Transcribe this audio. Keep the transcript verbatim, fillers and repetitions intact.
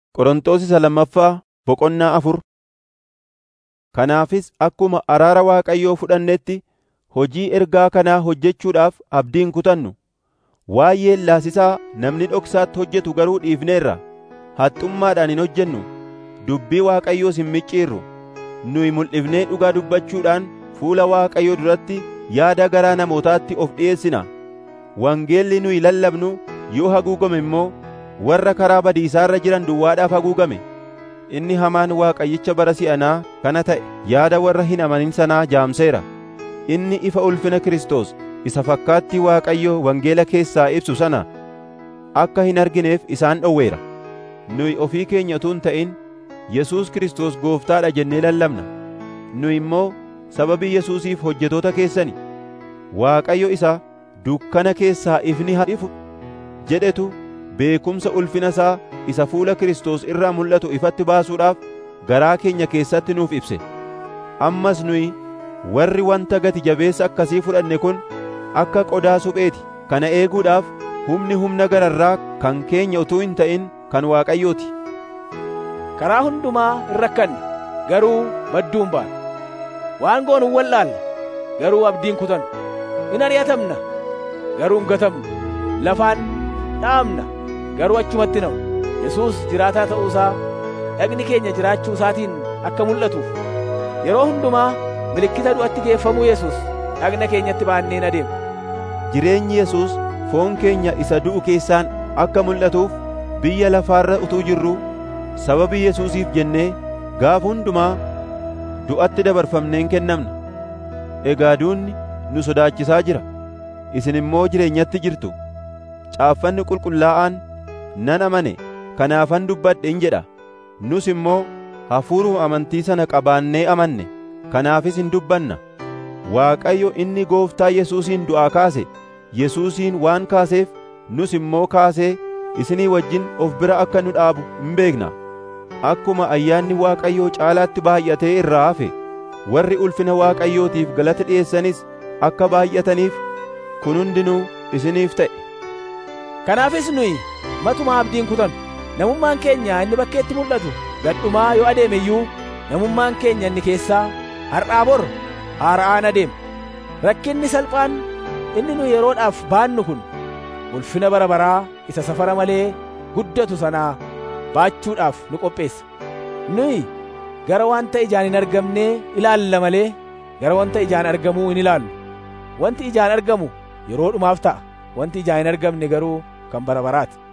Qorontos isa lammaffaa boqonnaa afur. Kanaafis akkuma araara Waaqayyoo fudhannetti hojii ergaa kanaa hojjechuudhaaf abdii hin kutannu. Waa'ee yeellaasisaa namni dhoksaatti hojjetu garuu dhiifneerra. Haxxummaadhaan hin hojjennu, dubbii Waaqayyoos hin micciirru. Nuyi mul'ifnee dhugaa dubbachuudhaan fuula Waaqayyoo duratti yaada garaa namootaatti of dhi'eessina. Wangeelli nuyi lallabnu yoo haguugame immoo warra karaa badiisaarra jiran duwwaadhaaf haguugame. Inni hamaan Waaqayyicha bara si'anaa kana ta'e yaada warra hin amanin sanaa jaamseera. Inni ifa ulfina Kiristoos isa fakkaattii Waaqayyoo wangeela keessaa ibsu sana akka hin argineef isaan dhowweera. Nuyi ofii keenya utuu hin ta'in Yesuus Kiristoos Gooftaadha jennee lallabna. Nuyi immoo sababii Yesuusiif hojjetoota keessani. Waaqayyo isa dukkana keessaa ifni haa ifu jedhetu beekumsa ulfina isaa isa fuula Kiristoos irraa mul'atu ifatti baasuudhaaf garaa keenya keessatti nuuf ibse. Ammas nuyi warri wanta gati jabeessa akkasii fudhanne kun akka qodaa supheeti. Kana eeguudhaaf humni humna gararraa kan keenya utuu hin ta'in kan Waaqayyooti. Karaa hundumaa hin rakkanne, garuu badduu hin baanu. Waan goonu hin wallaalla, garuu abdiin kutannu. In ari'atamna, garuu hin gatamnu. Lafaan dhaamna, garuu achumatti na'u. Yesuus jiraataa ta'uusaa, dhagni keenya jiraachuu isaatiin akka mul'atuuf yeroo hundumaa milikkita du'atti geeffamuu Yesuus dhagna keenyatti baanneen adeemna. Jireenyi Yesuus foon keenya isa du'u keessaan akka mul'atuuf biyya lafaarra utuu jirru sababii Yesuusiif jennee gaaf hundumaa du'atti dabarfamneen kennamna. Egaa duunni nu sodaachisaa jira, isin immoo jireenyatti jirtu. Caaffanni qulqullaa'aan nan amane kanaafan dubbadhe in jedha. Nus immoo hafuuruma amantii sana qabaannee amanne, kanaafis hin dubbanna. Waaqayyo inni Gooftaa Yesuusin du'aa kaase, Yesuusin waan kaaseef nus immoo kaasee isinii wajjin of bira akka nu dhaabu hin beekna. Akkuma ayyaanni Waaqayyoo caalaatti baay'atee irraa hafe, warri ulfina Waaqayyootiif galata dhi'eessanis akka baay'ataniif kun hundinuu isiniif ta'e. Kanaafis nuyi matuma abdiin kutannu. Namummaan keenya inni bakkeetti mul'atu gadhumaa yoo adeeme iyyuu namummaan keenya inni keessaa har'aa bor haara'aan adeema. Rakkinni salphaan inni nu yeroodhaaf baannu kun ulfina bara baraa isa safara malee guddatu sanaa baachuudhaaf nu qopheessa. Nuyi gara wanta ijaan hin argamnee ilaalla malee gara wanta ijaan argamuu hin ilaallu. Wanti ijaan argamu yeroodhumaaf ta'a, wanti ijaan hin argamne garuu kan bara baraati.